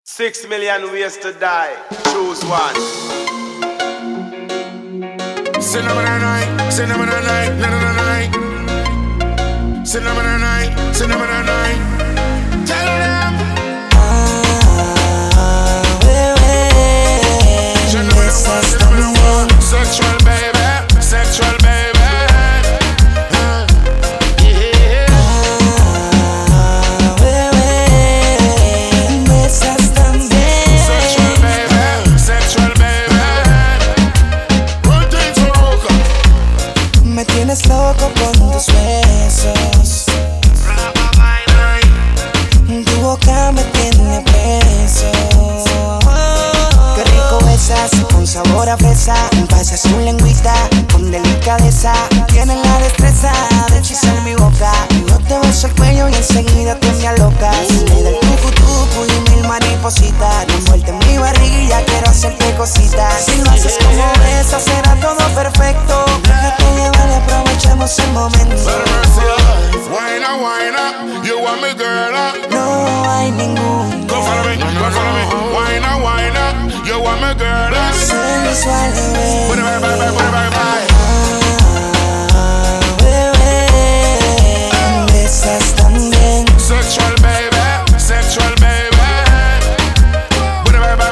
6 million ways to die. Choose one. Cinnamon night, cinnamon night, cinnamon night, cinnamon night, cinnamon night. Tell them. Cinnamon one, sexual baby, sexual baby. Tienes loco con tus besos. Tu boca me tiene preso. Qué rico besas, con sabor a fresa. Pasas tu lengüita con delicadeza. Tienes la destreza de hechizar mi boca. Yo te beso el cuello y enseguida te me alocas. Me da el tucu y mil maripositas. Envuelta en mi barriga, quiero hacerte cositas. Si lo haces como besas, será todo perfecto. Déjate llevar y aprovechemos el momento. Wine up, you want me girl up. No hay ninguna. Go follow me, go follow me. Wine up, you want me girl up. Sensual, bebé. Put it back, bye. Bebé, besas también. Sexual baby, sexual baby. Put it back, bye.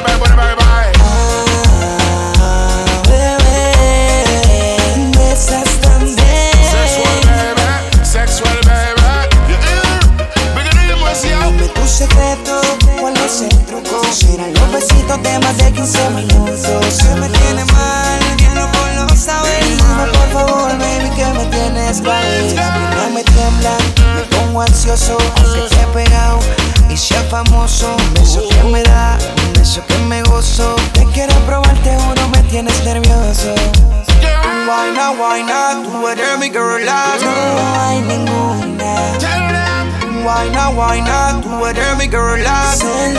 Bebé, besas también. Sexual baby. Dime tu secreto, ¿cuál es el truco? Serán los besitos de más de 15 minutos. Se me tiene mal, bien loco lo sabes. Dime por favor, baby, que me tienes mal. No me tiemblan, me pongo ansioso. Aunque te he pegado y sea famoso. Un beso que me da, un beso que me gozo. Te quiero probar, te juro, me tienes nervioso. Why not, tú eres mi girl. No hay ninguna. Why not, tú eres mi girl.